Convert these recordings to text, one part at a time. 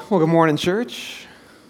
Well, good morning, church.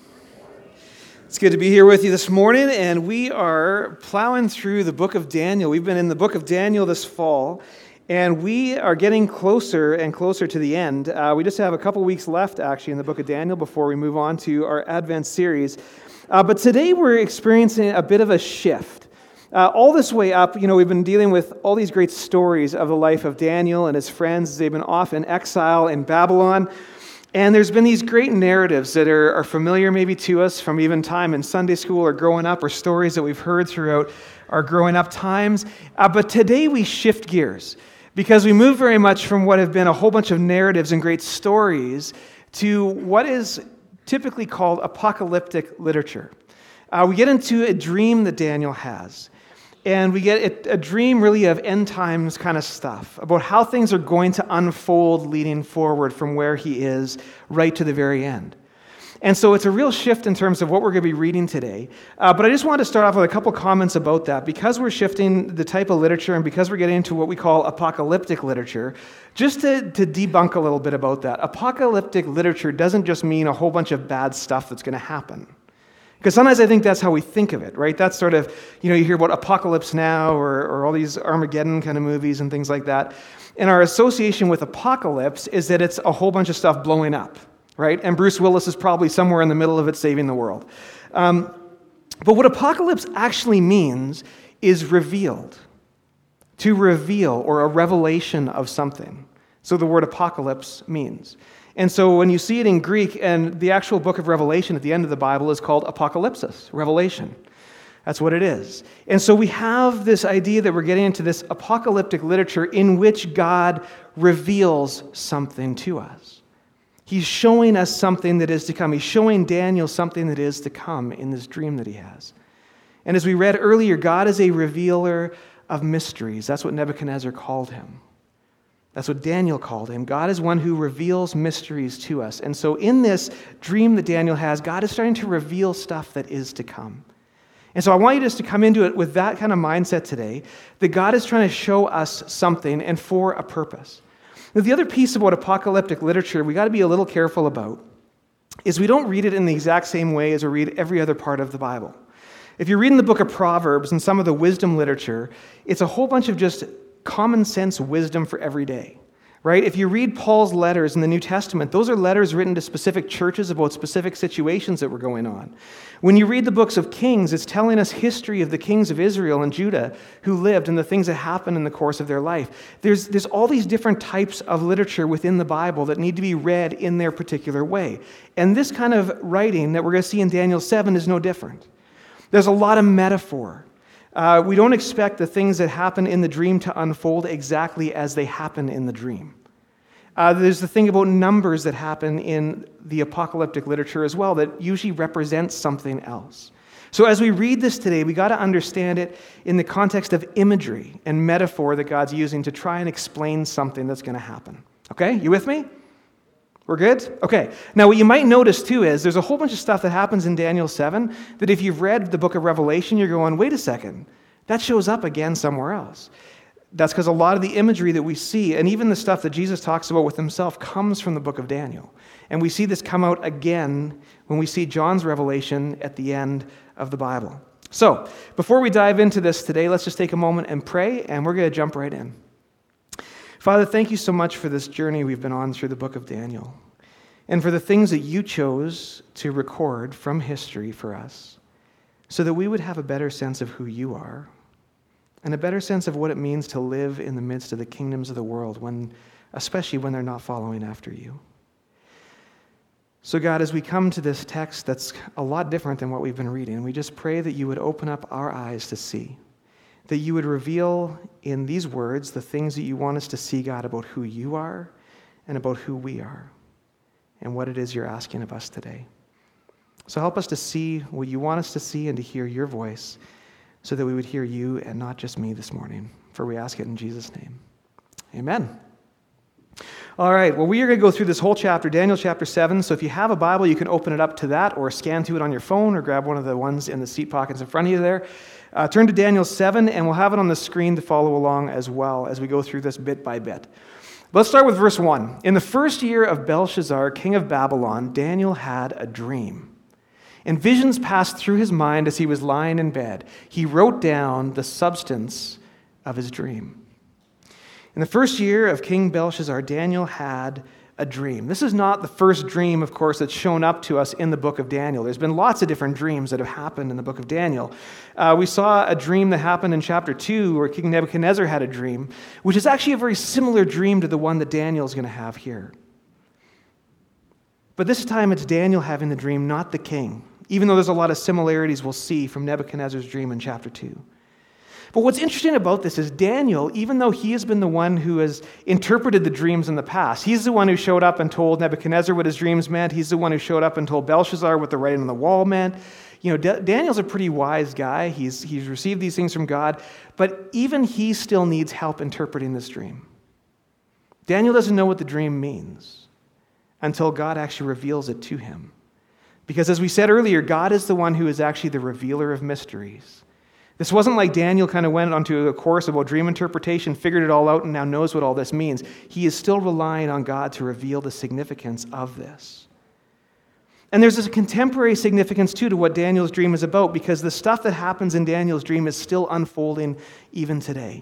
It's good to be here with you this morning, and we are plowing through the book of Daniel. We've been in the book of Daniel this fall, and we are getting closer and closer to the end. We just have a couple weeks left, actually, in the book of Daniel before we move on to our Advent series. But today we're experiencing a bit of a shift. All this way up, we've been dealing with all these great stories of the life of Daniel and his friends as they've been off in exile in Babylon. And there's been these great narratives that are familiar maybe to us from even time in Sunday school or growing up, or stories that we've heard throughout our growing up times. But today we shift gears because we move very much from what have been a whole bunch of narratives and great stories to what is typically called apocalyptic literature. We get into a dream that Daniel has. And we get a dream really of end times kind of stuff, about how things are going to unfold leading forward from where he is right to the very end. And so it's a real shift in terms of what we're going to be reading today. But I just wanted to start off with a couple comments about that. Because we're shifting the type of literature and because we're getting into what we call apocalyptic literature, just to debunk a little bit about that. Apocalyptic literature doesn't just mean a whole bunch of bad stuff that's going to happen. Because sometimes I think that's how we think of it, right? That's sort of, you hear about Apocalypse Now or all these Armageddon kind of movies and things like that. And our association with apocalypse is that it's a whole bunch of stuff blowing up, right? And Bruce Willis is probably somewhere in the middle of it saving the world. But what apocalypse actually means is revealed. To reveal, or a revelation of something. So the word apocalypse means. And so when you see it in Greek, and the actual book of Revelation at the end of the Bible is called Apocalypsis, Revelation. That's what it is. And so we have this idea that we're getting into this apocalyptic literature in which God reveals something to us. He's showing us something that is to come. He's showing Daniel something that is to come in this dream that he has. And as we read earlier, God is a revealer of mysteries. That's what Nebuchadnezzar called him. That's what Daniel called him. God is one who reveals mysteries to us. And so in this dream that Daniel has, God is starting to reveal stuff that is to come. And so I want you just to come into it with that kind of mindset today, that God is trying to show us something and for a purpose. Now, the other piece about apocalyptic literature we got to be a little careful about is we don't read it in the exact same way as we read every other part of the Bible. If you're reading the book of Proverbs and some of the wisdom literature, it's a whole bunch of just common sense wisdom for every day, right? If you read Paul's letters in the New Testament, those are letters written to specific churches about specific situations that were going on. When you read the books of Kings, it's telling us history of the kings of Israel and Judah who lived and the things that happened in the course of their life. There's all these different types of literature within the Bible that need to be read in their particular way. And this kind of writing that we're going to see in Daniel 7 is no different. There's a lot of metaphor. We don't expect the things that happen in the dream to unfold exactly as they happen in the dream. There's the thing about numbers that happen in the apocalyptic literature as well that usually represents something else. So as we read this today, we got to understand it in the context of imagery and metaphor that God's using to try and explain something that's going to happen. Okay, you with me? We're good? Okay. Now, what you might notice, too, is there's a whole bunch of stuff that happens in Daniel 7 that if you've read the book of Revelation, you're going, wait a second, that shows up again somewhere else. That's because a lot of the imagery that we see, and even the stuff that Jesus talks about with himself, comes from the book of Daniel. And we see this come out again when we see John's revelation at the end of the Bible. So, before we dive into this today, let's just take a moment and pray, and we're going to jump right in. Father, thank you so much for this journey we've been on through the book of Daniel and for the things that you chose to record from history for us so that we would have a better sense of who you are and a better sense of what it means to live in the midst of the kingdoms of the world, especially when they're not following after you. So God, as we come to this text that's a lot different than what we've been reading, we just pray that you would open up our eyes to see, that you would reveal in these words the things that you want us to see, God, about who you are and about who we are and what it is you're asking of us today. So help us to see what you want us to see and to hear your voice so that we would hear you and not just me this morning. For we ask it in Jesus' name. Amen. All right, well, we are going to go through this whole chapter, Daniel chapter 7. So if you have a Bible, you can open it up to that or scan to it on your phone or grab one of the ones in the seat pockets in front of you there. Turn to Daniel 7, and we'll have it on the screen to follow along as well as we go through this bit by bit. Let's start with verse 1. In the first year of Belshazzar, king of Babylon, Daniel had a dream. And visions passed through his mind as he was lying in bed. He wrote down the substance of his dream. In the first year of King Belshazzar, Daniel had a dream. This is not the first dream, of course, that's shown up to us in the book of Daniel. There's been lots of different dreams that have happened in the book of Daniel. We saw a dream that happened in chapter 2 where King Nebuchadnezzar had a dream, which is actually a very similar dream to the one that Daniel's going to have here. But this time it's Daniel having the dream, not the king, even though there's a lot of similarities we'll see from Nebuchadnezzar's dream in chapter 2. But what's interesting about this is Daniel, even though he has been the one who has interpreted the dreams in the past, he's the one who showed up and told Nebuchadnezzar what his dreams meant. He's the one who showed up and told Belshazzar what the writing on the wall meant. Daniel's a pretty wise guy. He's received these things from God, but even he still needs help interpreting this dream. Daniel doesn't know what the dream means until God actually reveals it to him. Because as we said earlier, God is the one who is actually the revealer of mysteries. This wasn't like Daniel kind of went onto a course about dream interpretation, figured it all out, and now knows what all this means. He is still relying on God to reveal the significance of this. And there's a contemporary significance, too, to what Daniel's dream is about, because the stuff that happens in Daniel's dream is still unfolding even today.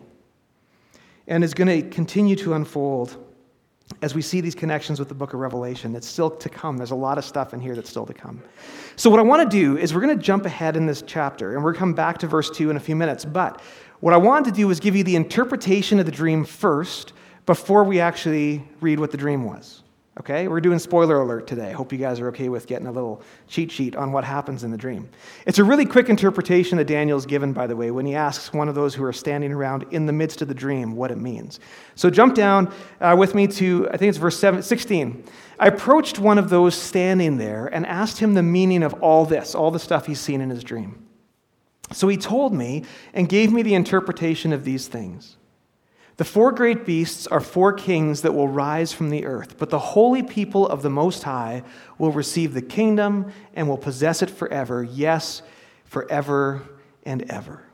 And is going to continue to unfold as we see these connections with the book of Revelation. It's still to come. There's a lot of stuff in here that's still to come. So what I want to do is we're going to jump ahead in this chapter, and we're going to come back to verse 2 in a few minutes. But what I wanted to do was give you the interpretation of the dream first before we actually read what the dream was. Okay? We're doing spoiler alert today. I hope you guys are okay with getting a little cheat sheet on what happens in the dream. It's a really quick interpretation that Daniel's given, by the way, when he asks one of those who are standing around in the midst of the dream what it means. So jump down with me to, I think it's verse 16. I approached one of those standing there and asked him the meaning of all this, all the stuff he's seen in his dream. So he told me and gave me the interpretation of these things. The 4 great beasts are 4 kings that will rise from the earth, but the holy people of the Most High will receive the kingdom and will possess it forever, yes, forever and ever.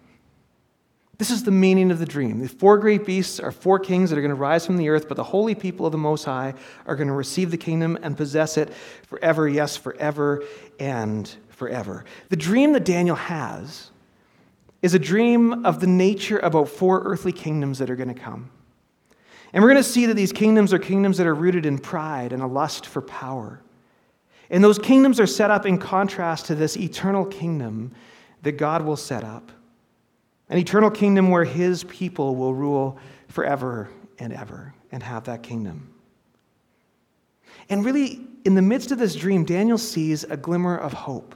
This is the meaning of the dream. The 4 great beasts are 4 kings that are going to rise from the earth, but the holy people of the Most High are going to receive the kingdom and possess it forever, yes, forever and forever. The dream that Daniel has is a dream of the nature about 4 earthly kingdoms that are going to come. And we're going to see that these kingdoms are kingdoms that are rooted in pride and a lust for power. And those kingdoms are set up in contrast to this eternal kingdom that God will set up. An eternal kingdom where his people will rule forever and ever and have that kingdom. And really, in the midst of this dream, Daniel sees a glimmer of hope.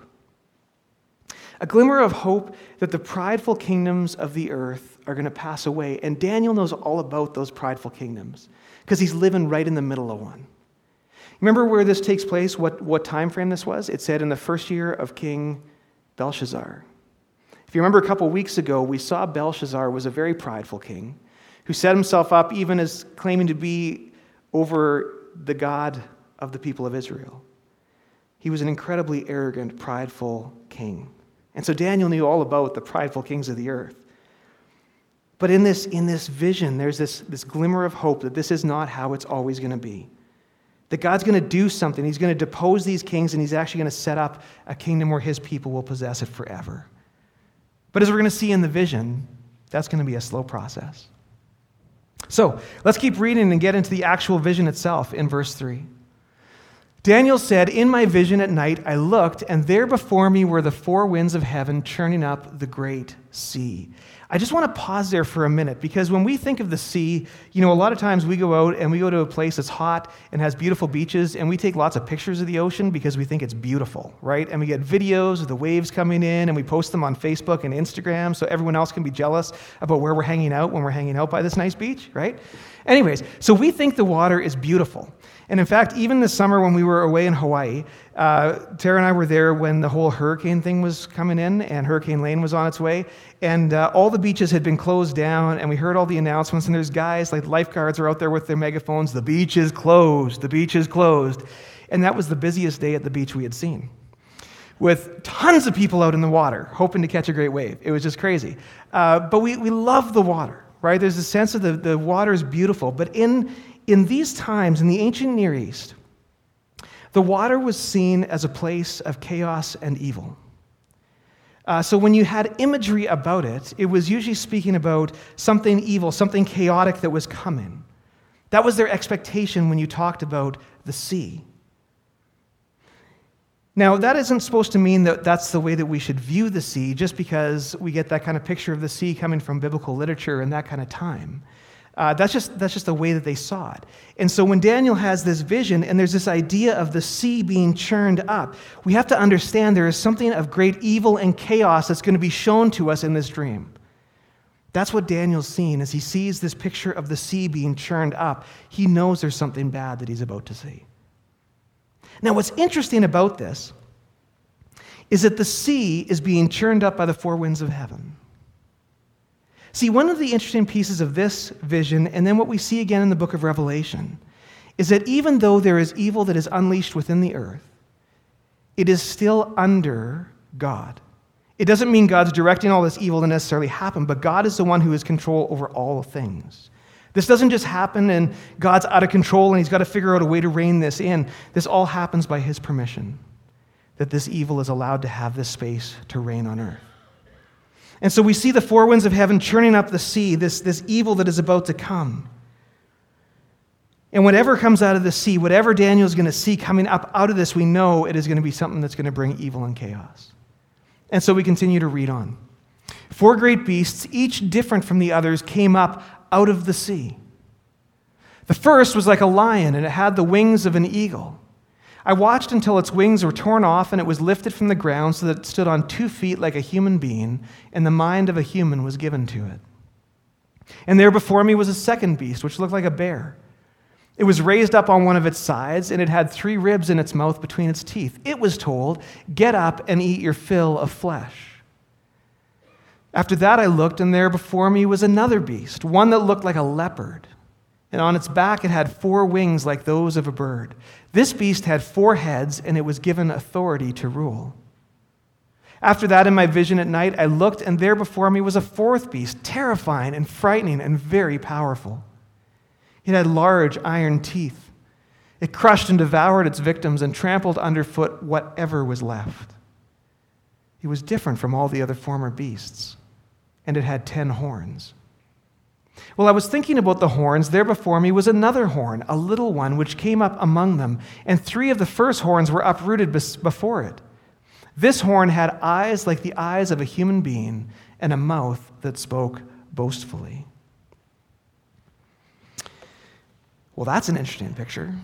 A glimmer of hope that the prideful kingdoms of the earth are going to pass away. And Daniel knows all about those prideful kingdoms because he's living right in the middle of one. Remember where this takes place, what time frame this was? It said in the first year of King Belshazzar. If you remember a couple weeks ago, we saw Belshazzar was a very prideful king who set himself up even as claiming to be over the God of the people of Israel. He was an incredibly arrogant, prideful king. And so Daniel knew all about the prideful kings of the earth. But in this vision, there's this glimmer of hope that this is not how it's always going to be. That God's going to do something. He's going to depose these kings, and he's actually going to set up a kingdom where his people will possess it forever. But as we're going to see in the vision, that's going to be a slow process. So let's keep reading and get into the actual vision itself in verse 3. Daniel said, "In my vision at night I looked, and there before me were the 4 winds of heaven churning up the great sea." I just want to pause there for a minute, because when we think of the sea, a lot of times we go out and we go to a place that's hot and has beautiful beaches, and we take lots of pictures of the ocean because we think it's beautiful, right? And we get videos of the waves coming in, and we post them on Facebook and Instagram so everyone else can be jealous about where we're hanging out when we're hanging out by this nice beach, right? Anyways, so we think the water is beautiful. And in fact, even this summer when we were away in Hawaii, Tara and I were there when the whole hurricane thing was coming in and Hurricane Lane was on its way. And all the beaches had been closed down, and we heard all the announcements, and there's guys, like lifeguards are out there with their megaphones, "The beach is closed, the beach is closed." And that was the busiest day at the beach we had seen, with tons of people out in the water, hoping to catch a great wave. It was just crazy. But we love the water, right? There's a sense of the water is beautiful. But in in these times, in the ancient Near East, the water was seen as a place of chaos and evil. So when you had imagery about it, it was usually speaking about something evil, something chaotic that was coming. That was their expectation when you talked about the sea. Now, that isn't supposed to mean that that's the way that we should view the sea, just because we get that kind of picture of the sea coming from biblical literature in that kind of time. That's just the way that they saw it. And so when Daniel has this vision and there's this idea of the sea being churned up, we have to understand there is something of great evil and chaos that's going to be shown to us in this dream. That's what Daniel's seeing as he sees this picture of the sea being churned up. He knows there's something bad that he's about to see. Now, what's interesting about this is that the sea is being churned up by the four winds of heaven. See, one of the interesting pieces of this vision, and then what we see again in the book of Revelation, is that even though there is evil that is unleashed within the earth, it is still under God. It doesn't mean God's directing all this evil to necessarily happen, but God is the one who has control over all things. This doesn't just happen and God's out of control and he's got to figure out a way to rein this in. This all happens by his permission, that this evil is allowed to have this space to reign on earth. And so we see the four winds of heaven churning up the sea, this evil that is about to come. And whatever comes out of the sea, whatever Daniel's going to see coming up out of this, we know it is going to be something that's going to bring evil and chaos. And so we continue to read on. Four great beasts, each different from the others, came up out of the sea. The first was like a lion, and it had the wings of an eagle. I watched until its wings were torn off, and it was lifted from the ground so that it stood on 2 feet like a human being, and the mind of a human was given to it. And there before me was a second beast, which looked like a bear. It was raised up on one of its sides, and it had 3 ribs in its mouth between its teeth. It was told, "Get up and eat your fill of flesh." After that I looked, and there before me was another beast, one that looked like a leopard. And on its back it had 4 wings like those of a bird. This beast had 4 heads, and it was given authority to rule. After that, in my vision at night, I looked, and there before me was a 4th beast, terrifying and frightening and very powerful. It had large iron teeth. It crushed and devoured its victims and trampled underfoot whatever was left. It was different from all the other former beasts, and it had 10 horns. While I was thinking about the horns, there before me was another horn, a little one, which came up among them, and 3 of the first horns were uprooted before it. This horn had eyes like the eyes of a human being, and a mouth that spoke boastfully. Well, that's an interesting picture.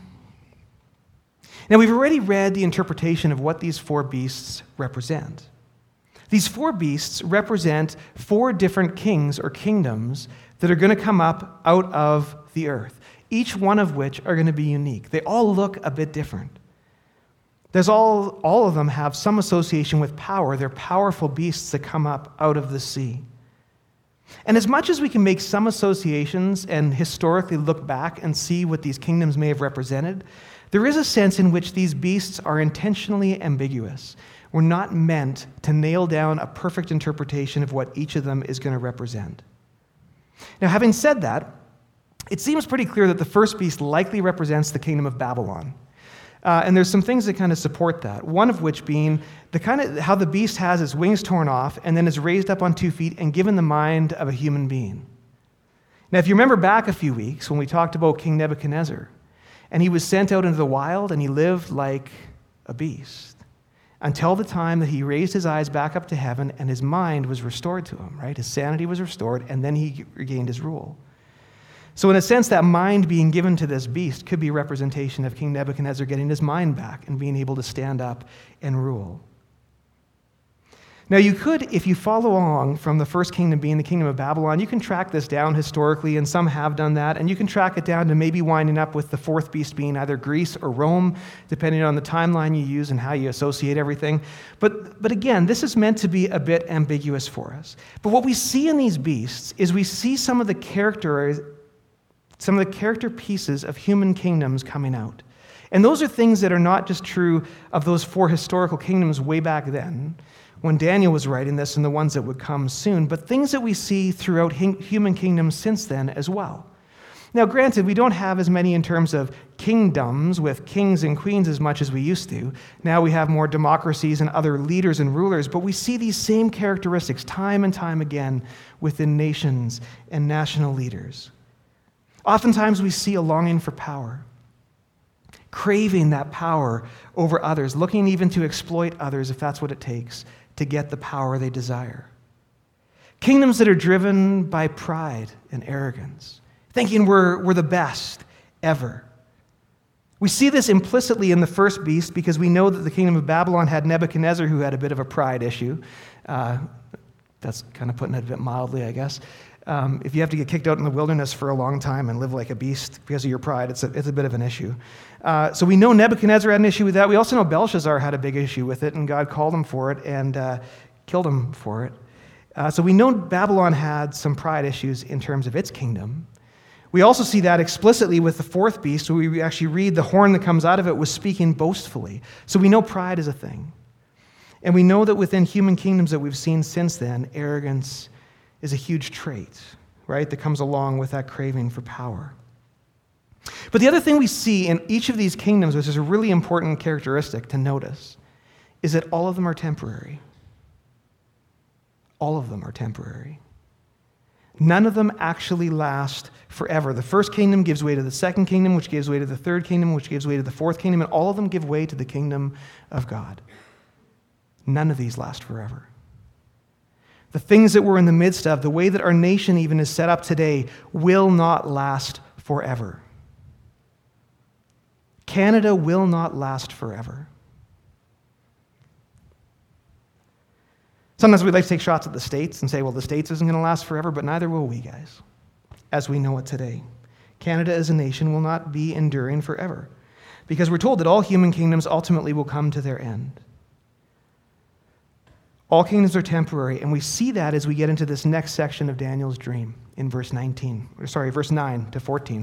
Now, we've already read the interpretation of what these 4 beasts represent. These 4 beasts represent 4 different kings or kingdoms that are going to come up out of the earth, each one of which are going to be unique. They all look a bit different. There's all of them have some association with power. They're powerful beasts that come up out of the sea. And as much as we can make some associations and historically look back and see what these kingdoms may have represented, there is a sense in which these beasts are intentionally ambiguous. We're not meant to nail down a perfect interpretation of what each of them is going to represent. Now, having said that, it seems pretty clear that the first beast likely represents the kingdom of Babylon. And there's some things that kind of support that. One of which being how the beast has his wings torn off and then is raised up on 2 feet and given the mind of a human being. Now, if you remember back a few weeks when we talked about King Nebuchadnezzar, and he was sent out into the wild and he lived like a beast until the time that he raised his eyes back up to heaven and his mind was restored to him, right? His sanity was restored, and then he regained his rule. So in a sense, that mind being given to this beast could be a representation of King Nebuchadnezzar getting his mind back and being able to stand up and rule. Now you could, if you follow along from the first kingdom being the kingdom of Babylon, you can track this down historically, and some have done that, and you can track it down to maybe winding up with the 4th beast being either Greece or Rome, depending on the timeline you use and how you associate everything. But again, this is meant to be a bit ambiguous for us. But what we see in these beasts is we see some of the character pieces of human kingdoms coming out. And those are things that are not just true of those 4 historical kingdoms way back then, when Daniel was writing this, and the ones that would come soon, but things that we see throughout human kingdoms since then as well. Now, granted, we don't have as many in terms of kingdoms with kings and queens as much as we used to. Now we have more democracies and other leaders and rulers, but we see these same characteristics time and time again within nations and national leaders. Oftentimes we see a longing for power, craving that power over others, looking even to exploit others if that's what it takes to get the power they desire. Kingdoms that are driven by pride and arrogance, thinking we're the best ever. We see this implicitly in the first beast because we know that the kingdom of Babylon had Nebuchadnezzar, who had a bit of a pride issue. That's kind of putting it a bit mildly, I guess. If you have to get kicked out in the wilderness for a long time and live like a beast because of your pride, it's a bit of an issue. So we know Nebuchadnezzar had an issue with that. We also know Belshazzar had a big issue with it, and God called him for it and killed him for it. So we know Babylon had some pride issues in terms of its kingdom. We also see that explicitly with the fourth beast, where we actually read the horn that comes out of it was speaking boastfully. So we know pride is a thing. And we know that within human kingdoms that we've seen since then, arrogance is a huge trait, right, that comes along with that craving for power. But the other thing we see in each of these kingdoms, which is a really important characteristic to notice, is that all of them are temporary. All of them are temporary. None of them actually last forever. The first kingdom gives way to the second kingdom, which gives way to the third kingdom, which gives way to the fourth kingdom, and all of them give way to the kingdom of God. None of these last forever. The things that we're in the midst of, the way that our nation even is set up today, will not last forever. Canada will not last forever. Sometimes we like to take shots at the States and say, well, the States isn't going to last forever, but neither will we, guys, as we know it today. Canada as a nation will not be enduring forever because we're told that all human kingdoms ultimately will come to their end. All kingdoms are temporary, and we see that as we get into this next section of Daniel's dream in verse 9 to 14.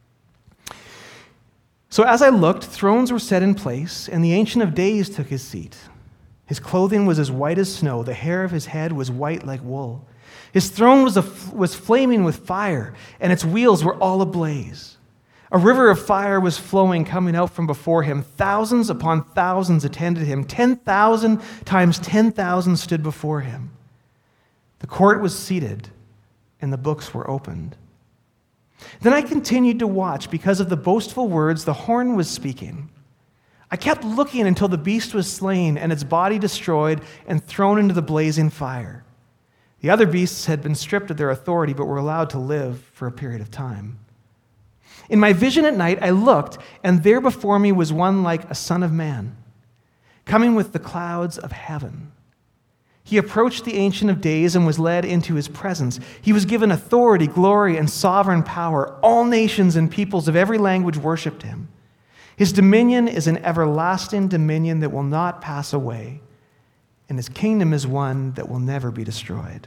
So as I looked, thrones were set in place, and the Ancient of Days took his seat. His clothing was as white as snow. The hair of his head was white like wool. His throne was flaming with fire, and its wheels were all ablaze. A river of fire was flowing, coming out from before him. Thousands upon thousands attended him. 10,000 times 10,000 stood before him. The court was seated, and the books were opened. Then I continued to watch because of the boastful words the horn was speaking. I kept looking until the beast was slain and its body destroyed and thrown into the blazing fire. The other beasts had been stripped of their authority but were allowed to live for a period of time. In my vision at night, I looked, and there before me was one like a son of man, coming with the clouds of heaven. He approached the Ancient of Days and was led into his presence. He was given authority, glory, and sovereign power. All nations and peoples of every language worshipped him. His dominion is an everlasting dominion that will not pass away, and his kingdom is one that will never be destroyed.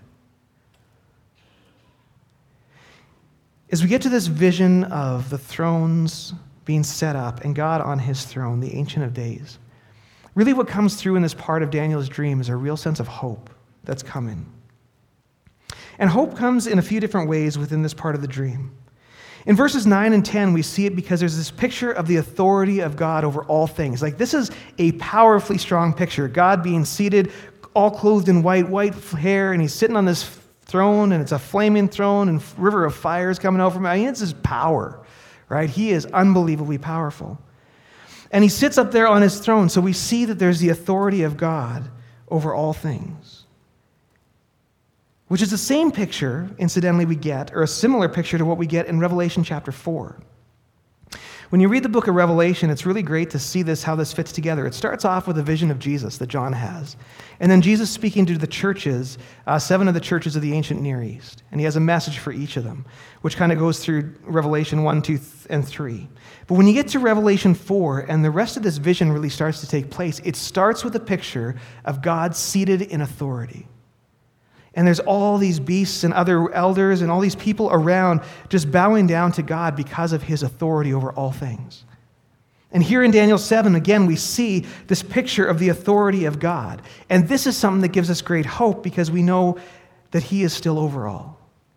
As we get to this vision of the thrones being set up and God on his throne, the Ancient of Days, really what comes through in this part of Daniel's dream is a real sense of hope that's coming. And hope comes in a few different ways within this part of the dream. In verses 9 and 10, we see it because there's this picture of the authority of God over all things. Like, this is a powerfully strong picture. God being seated, all clothed in white hair, and he's sitting on this throne, and it's a flaming throne, and river of fire is coming out from him. I mean, it's his power, right? He is unbelievably powerful. And he sits up there on his throne, so we see that there's the authority of God over all things. Which is the same picture, incidentally, we get, or a similar picture to what we get in Revelation chapter 4. When you read the book of Revelation, it's really great to see how this fits together. It starts off with a vision of Jesus that John has. And then Jesus speaking to the churches, 7 of the churches of the ancient Near East. And he has a message for each of them, which kind of goes through Revelation 1, 2, and 3. But when you get to Revelation 4, and the rest of this vision really starts to take place, it starts with a picture of God seated in authority. And there's all these beasts and other elders and all these people around just bowing down to God because of his authority over all things. And here in Daniel 7, again, we see this picture of the authority of God. And this is something that gives us great hope because we know that he is still over all.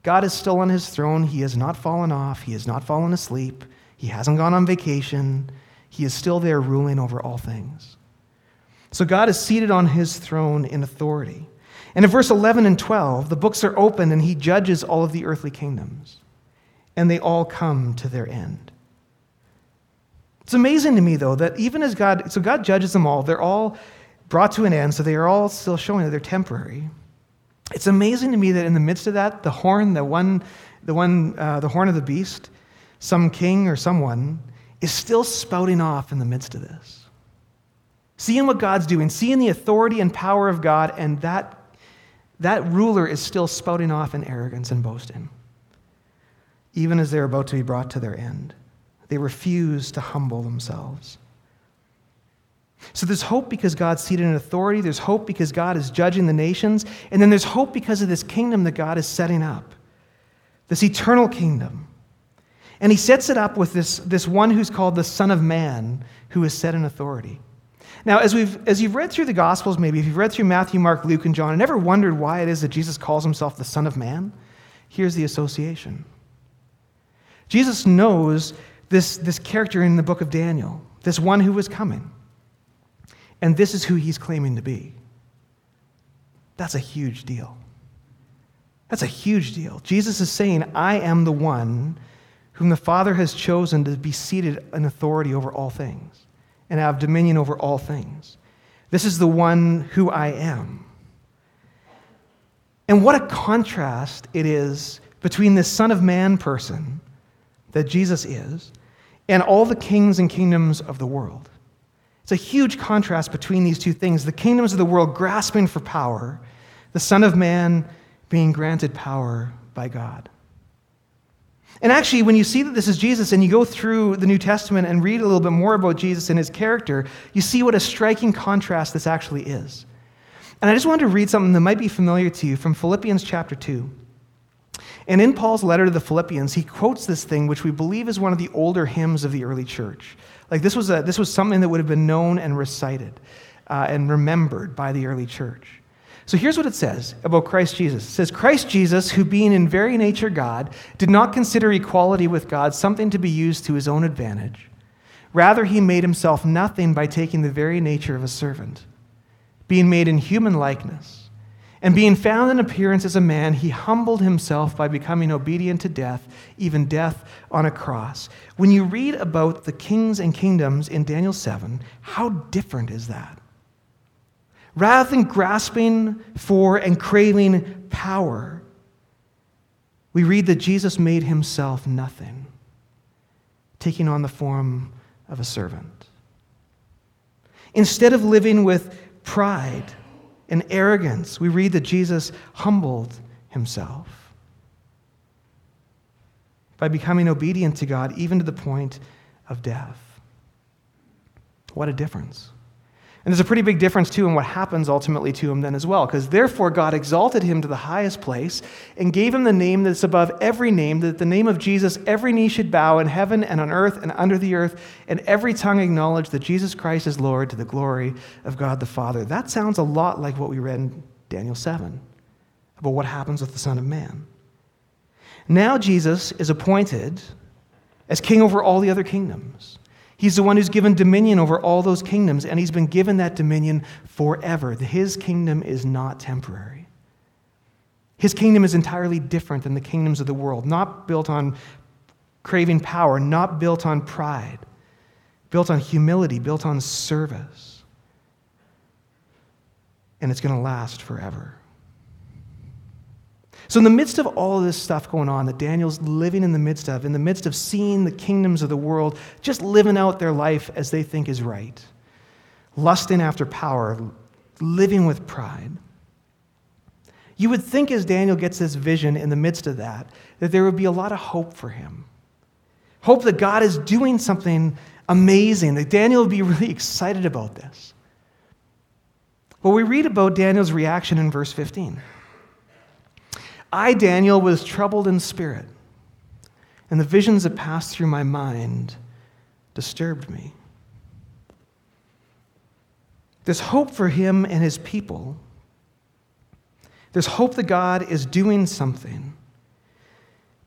God is still on his throne. He has not fallen off. He has not fallen asleep. He hasn't gone on vacation. He is still there ruling over all things. So God is seated on his throne in authority. And in verse 11 and 12, the books are opened and he judges all of the earthly kingdoms. And they all come to their end. It's amazing to me, though, that even as God judges them all, they're all brought to an end, so they are all still showing that they're temporary. It's amazing to me that in the midst of that, the horn of the beast, some king or someone, is still spouting off in the midst of this. Seeing what God's doing, seeing the authority and power of God, and that ruler is still spouting off in arrogance and boasting, even as they're about to be brought to their end. They refuse to humble themselves. So there's hope because God's seated in authority. There's hope because God is judging the nations. And then there's hope because of this kingdom that God is setting up, this eternal kingdom. And he sets it up with this one who's called the Son of Man, who is set in authority. Now, as you've read through the Gospels, maybe if you've read through Matthew, Mark, Luke, and John, and ever wondered why it is that Jesus calls himself the Son of Man, here's the association. Jesus knows this character in the book of Daniel, this one who was coming. And this is who he's claiming to be. That's a huge deal. That's a huge deal. Jesus is saying, I am the one whom the Father has chosen to be seated in authority over all things and have dominion over all things. This is the one who I am. And what a contrast it is between this Son of Man person that Jesus is and all the kings and kingdoms of the world. It's a huge contrast between these two things. The kingdoms of the world grasping for power, the Son of Man being granted power by God. And actually, when you see that this is Jesus and you go through the New Testament and read a little bit more about Jesus and his character, you see what a striking contrast this actually is. And I just wanted to read something that might be familiar to you from Philippians chapter 2. And in Paul's letter to the Philippians, he quotes this thing, which we believe is one of the older hymns of the early church. Like this was something that would have been known and recited and remembered by the early church. So here's what it says about Christ Jesus. It says, Christ Jesus, who being in very nature God, did not consider equality with God something to be used to his own advantage. Rather, he made himself nothing by taking the very nature of a servant. Being made in human likeness, and being found in appearance as a man, he humbled himself by becoming obedient to death, even death on a cross. When you read about the kings and kingdoms in Daniel 7, how different is that? Rather than grasping for and craving power, we read that Jesus made himself nothing, taking on the form of a servant. Instead of living with pride and arrogance, we read that Jesus humbled himself by becoming obedient to God, even to the point of death. What a difference. And there's a pretty big difference, too, in what happens ultimately to him then as well, because therefore God exalted him to the highest place and gave him the name that's above every name, that at the name of Jesus every knee should bow in heaven and on earth and under the earth, and every tongue acknowledge that Jesus Christ is Lord, to the glory of God the Father. That sounds a lot like what we read in Daniel 7 about what happens with the Son of Man. Now Jesus is appointed as king over all the other kingdoms. He's the one who's given dominion over all those kingdoms, and he's been given that dominion forever. His kingdom is not temporary. His kingdom is entirely different than the kingdoms of the world, not built on craving power, not built on pride, built on humility, built on service. And it's going to last forever. So in the midst of all of this stuff going on that Daniel's living in the midst of seeing the kingdoms of the world just living out their life as they think is right, lusting after power, living with pride, you would think as Daniel gets this vision in the midst of that there would be a lot of hope for him. Hope that God is doing something amazing, that Daniel would be really excited about this. Well, we read about Daniel's reaction in verse 15. I, Daniel, was troubled in spirit, and the visions that passed through my mind disturbed me. There's hope for him and his people. There's hope that God is doing something.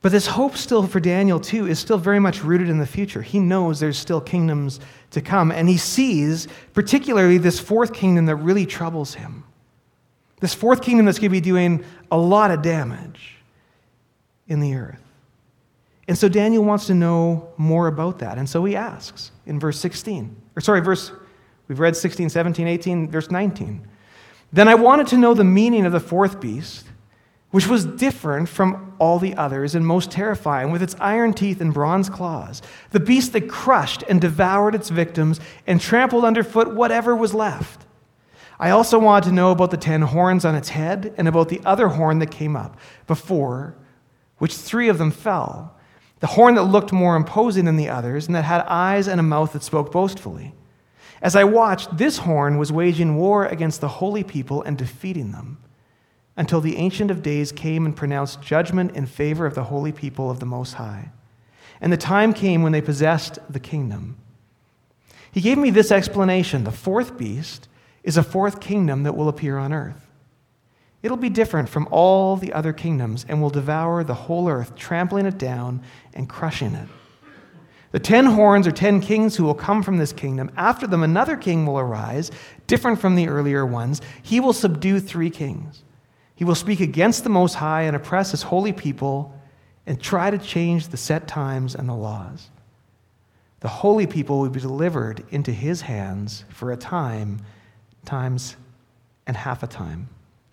But this hope still for Daniel, too, is still very much rooted in the future. He knows there's still kingdoms to come, and he sees particularly this fourth kingdom that really troubles him. This fourth kingdom that's going to be doing a lot of damage in the earth. And so Daniel wants to know more about that. And so he asks in verse 16. We've read 16, 17, 18, verse 19. Then I wanted to know the meaning of the fourth beast, which was different from all the others and most terrifying, with its iron teeth and bronze claws, the beast that crushed and devoured its victims and trampled underfoot whatever was left. I also wanted to know about the 10 horns on its head and about the other horn that came up before, which 3 of them fell, the horn that looked more imposing than the others and that had eyes and a mouth that spoke boastfully. As I watched, this horn was waging war against the holy people and defeating them, until the Ancient of Days came and pronounced judgment in favor of the holy people of the Most High. And the time came when they possessed the kingdom. He gave me this explanation. The fourth beast is a fourth kingdom that will appear on earth. It'll be different from all the other kingdoms and will devour the whole earth, trampling it down and crushing it. The 10 horns are 10 kings who will come from this kingdom. After them, another king will arise, different from the earlier ones. He will subdue 3 kings. He will speak against the Most High and oppress his holy people and try to change the set times and the laws. The holy people will be delivered into his hands for a time, times, and half a time.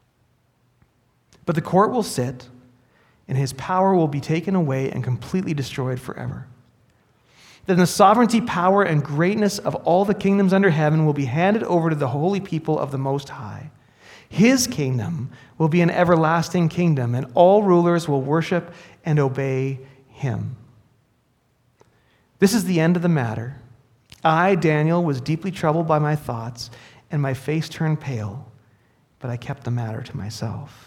But the court will sit, and his power will be taken away and completely destroyed forever. Then the sovereignty, power, and greatness of all the kingdoms under heaven will be handed over to the holy people of the Most High. His kingdom will be an everlasting kingdom, and all rulers will worship and obey him. This is the end of the matter. I, Daniel, was deeply troubled by my thoughts, and my face turned pale, but I kept the matter to myself.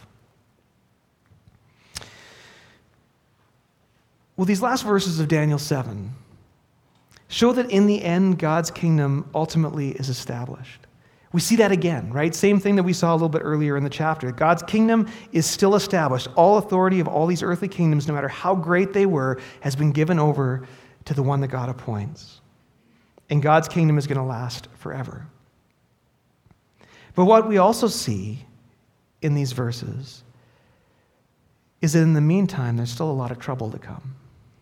Well, these last verses of Daniel 7 show that in the end, God's kingdom ultimately is established. We see that again, right? Same thing that we saw a little bit earlier in the chapter. God's kingdom is still established. All authority of all these earthly kingdoms, no matter how great they were, has been given over to the one that God appoints. And God's kingdom is going to last forever. But what we also see in these verses is that in the meantime, there's still a lot of trouble to come.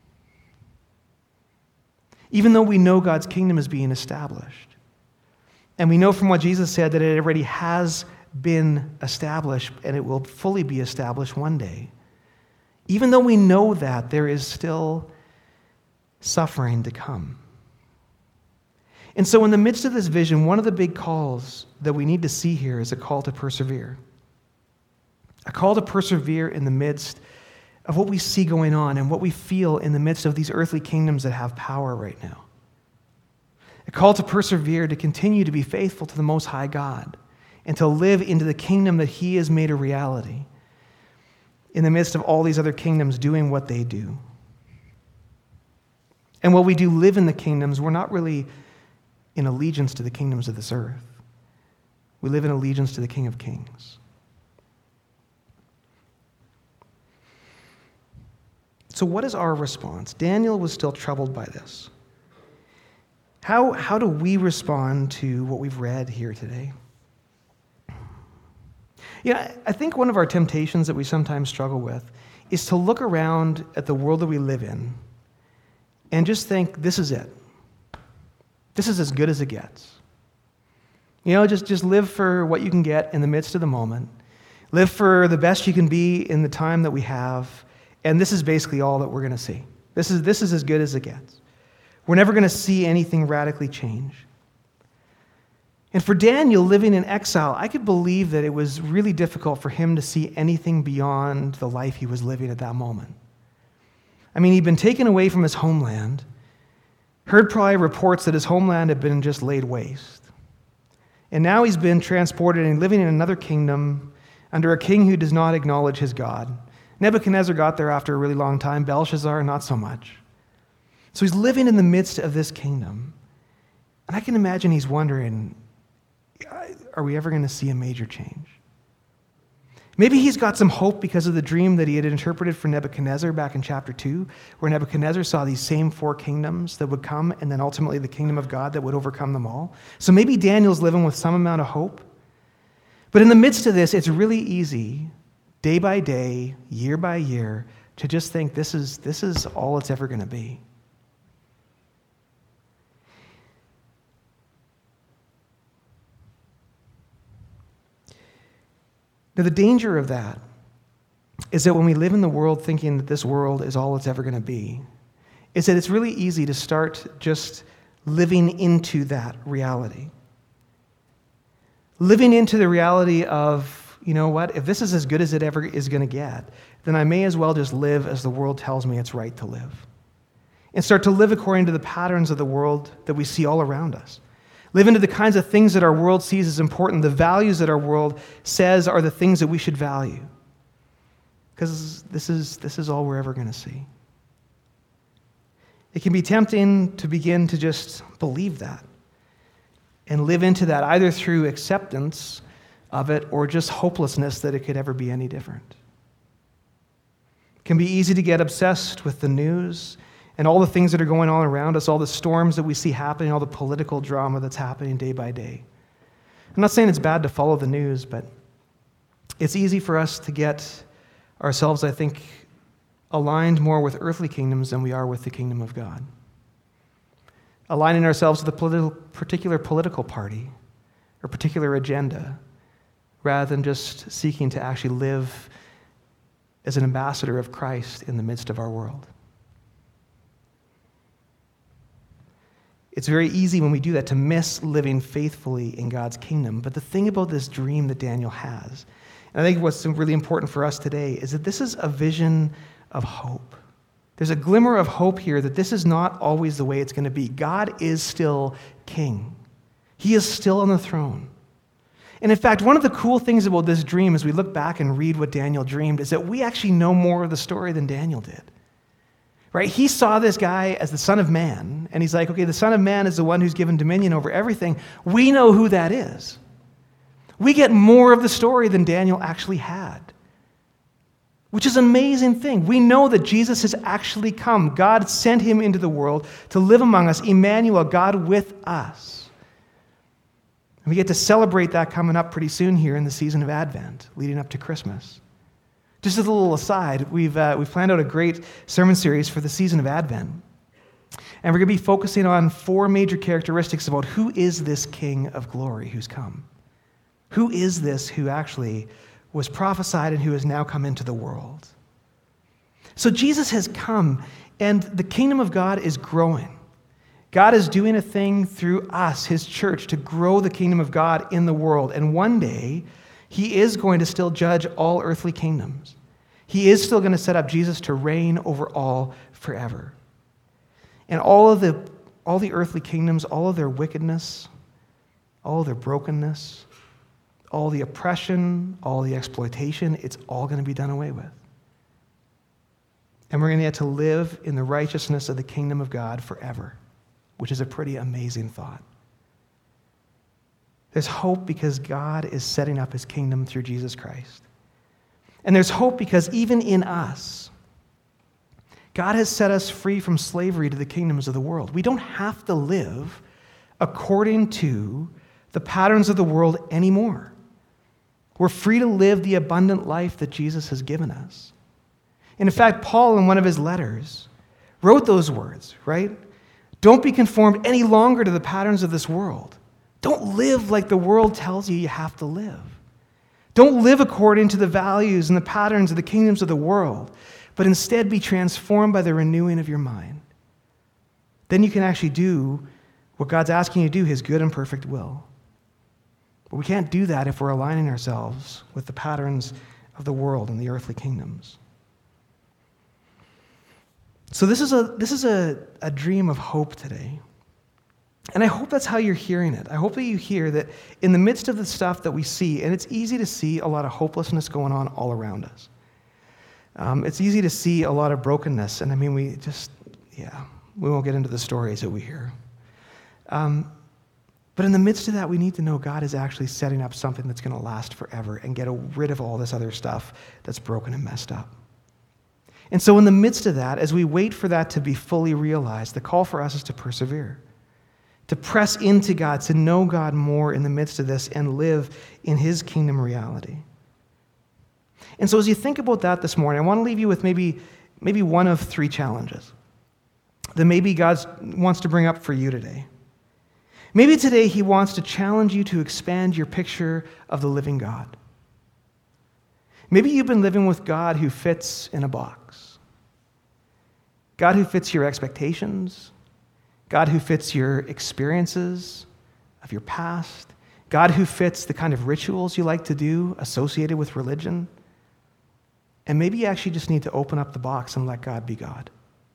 Even though we know God's kingdom is being established, and we know from what Jesus said that it already has been established and it will fully be established one day, even though we know that, there is still suffering to come. And so in the midst of this vision, one of the big calls that we need to see here is a call to persevere. A call to persevere in the midst of what we see going on and what we feel in the midst of these earthly kingdoms that have power right now. A call to persevere, to continue to be faithful to the Most High God and to live into the kingdom that he has made a reality in the midst of all these other kingdoms doing what they do. And while we do live in the kingdoms, we're not really in allegiance to the kingdoms of this earth. We live in allegiance to the King of Kings. So what is our response? Daniel was still troubled by this. How do we respond to what we've read here today? I think one of our temptations that we sometimes struggle with is to look around at the world that we live in and just think, this is it. This is as good as it gets. Just live for what you can get in the midst of the moment. Live for the best you can be in the time that we have. And this is basically all that we're going to see. This is as good as it gets. We're never going to see anything radically change. And for Daniel, living in exile, I could believe that it was really difficult for him to see anything beyond the life he was living at that moment. I mean, he'd been taken away from his homeland, heard probably reports that his homeland had been just laid waste. And now he's been transported and living in another kingdom under a king who does not acknowledge his God. Nebuchadnezzar got there after a really long time. Belshazzar, not so much. So he's living in the midst of this kingdom. And I can imagine he's wondering, are we ever going to see a major change? Maybe he's got some hope because of the dream that he had interpreted for Nebuchadnezzar back in chapter 2, where Nebuchadnezzar saw these same 4 kingdoms that would come, and then ultimately the kingdom of God that would overcome them all. So maybe Daniel's living with some amount of hope. But in the midst of this, it's really easy, day by day, year by year, to just think this is all it's ever going to be. Now, the danger of that is that when we live in the world thinking that this world is all it's ever going to be, is that it's really easy to start just living into that reality. Living into the reality of, you know what, if this is as good as it ever is going to get, then I may as well just live as the world tells me it's right to live. And start to live according to the patterns of the world that we see all around us. Live into the kinds of things that our world sees as important, the values that our world says are the things that we should value. Because this is all we're ever going to see. It can be tempting to begin to just believe that and live into that, either through acceptance of it or just hopelessness that it could ever be any different. It can be easy to get obsessed with the news and all the things that are going on around us, all the storms that we see happening, all the political drama that's happening day by day. I'm not saying it's bad to follow the news, but it's easy for us to get ourselves, I think, aligned more with earthly kingdoms than we are with the kingdom of God. Aligning ourselves with a particular political party or particular agenda, rather than just seeking to actually live as an ambassador of Christ in the midst of our world. It's very easy when we do that to miss living faithfully in God's kingdom. But the thing about this dream that Daniel has, and I think what's really important for us today, is that this is a vision of hope. There's a glimmer of hope here that this is not always the way it's going to be. God is still king. He is still on the throne. And in fact, one of the cool things about this dream as we look back and read what Daniel dreamed is that we actually know more of the story than Daniel did. Right? He saw this guy as the Son of Man, and he's like, okay, the Son of Man is the one who's given dominion over everything. We know who that is. We get more of the story than Daniel actually had, which is an amazing thing. We know that Jesus has actually come. God sent him into the world to live among us, Emmanuel, God with us. And we get to celebrate that coming up pretty soon here in the season of Advent, leading up to Christmas. Just as a little aside, we've planned out a great sermon series for the season of Advent. And we're going to be focusing on 4 major characteristics about who is this King of glory who's come. Who is this who actually was prophesied and who has now come into the world? So Jesus has come, and the kingdom of God is growing. God is doing a thing through us, his church, to grow the kingdom of God in the world. And one day, he is going to still judge all earthly kingdoms. He is still going to set up Jesus to reign over all forever. And all the earthly kingdoms, all of their wickedness, all of their brokenness, all the oppression, all the exploitation, it's all going to be done away with. And we're going to get to live in the righteousness of the kingdom of God forever, which is a pretty amazing thought. There's hope because God is setting up his kingdom through Jesus Christ. And there's hope because even in us, God has set us free from slavery to the kingdoms of the world. We don't have to live according to the patterns of the world anymore. We're free to live the abundant life that Jesus has given us. And in fact, Paul, in one of his letters, wrote those words, right? Don't be conformed any longer to the patterns of this world. Don't live like the world tells you have to live. Don't live according to the values and the patterns of the kingdoms of the world, but instead be transformed by the renewing of your mind. Then you can actually do what God's asking you to do, his good and perfect will. But we can't do that if we're aligning ourselves with the patterns of the world and the earthly kingdoms. So this is a dream of hope today. And I hope that's how you're hearing it. I hope that you hear that in the midst of the stuff that we see, and it's easy to see a lot of hopelessness going on all around us. It's easy to see a lot of brokenness. And I mean, we won't get into the stories that we hear. But in the midst of that, we need to know God is actually setting up something that's going to last forever and get rid of all this other stuff that's broken and messed up. And so in the midst of that, as we wait for that to be fully realized, the call for us is to persevere, to press into God, to know God more in the midst of this and live in his kingdom reality. And so as you think about that this morning, I want to leave you with maybe one of three challenges that maybe God wants to bring up for you today. Maybe today he wants to challenge you to expand your picture of the living God. Maybe you've been living with God who fits in a box. God who fits your expectations. God who fits your experiences of your past. God who fits the kind of rituals you like to do associated with religion. And maybe you actually just need to open up the box and let God be God.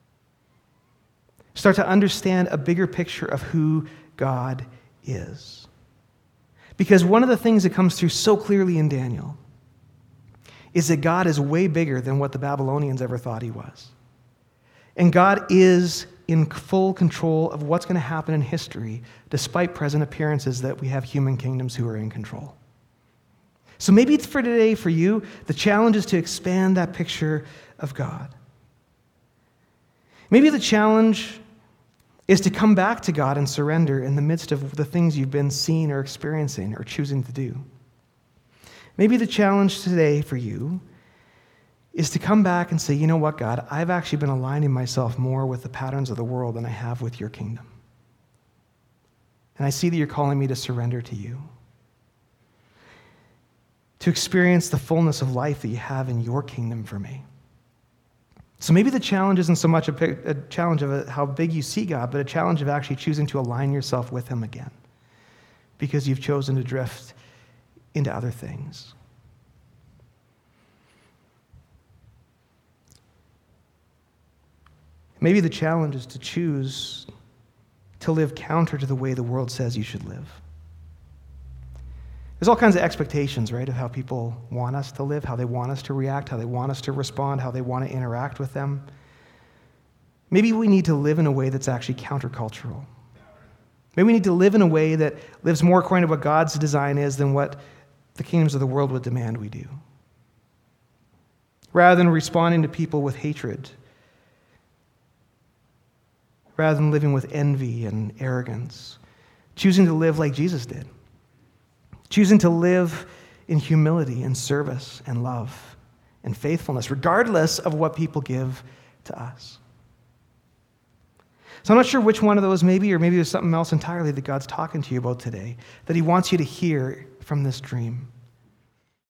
Start to understand a bigger picture of who God is. Because one of the things that comes through so clearly in Daniel is that God is way bigger than what the Babylonians ever thought he was. And God is in full control of what's going to happen in history, despite present appearances that we have human kingdoms who are in control. So maybe it's for today, for you, the challenge is to expand that picture of God. Maybe the challenge is to come back to God and surrender in the midst of the things you've been seeing or experiencing or choosing to do. Maybe the challenge today for you is to come back and say, you know what, God, I've actually been aligning myself more with the patterns of the world than I have with your kingdom. And I see that you're calling me to surrender to you, to experience the fullness of life that you have in your kingdom for me. So maybe the challenge isn't so much a challenge of how big you see God, but a challenge of actually choosing to align yourself with him again because you've chosen to drift into other things. Maybe the challenge is to choose to live counter to the way the world says you should live. There's all kinds of expectations, right, of how people want us to live, how they want us to react, how they want us to respond, how they want to interact with them. Maybe we need to live in a way that's actually countercultural. Maybe we need to live in a way that lives more according to what God's design is than what the kingdoms of the world would demand we do. Rather than responding to people with hatred, rather than living with envy and arrogance, choosing to live like Jesus did. Choosing to live in humility and service and love and faithfulness, regardless of what people give to us. So I'm not sure which one of those maybe, or maybe there's something else entirely that God's talking to you about today, that he wants you to hear from this dream.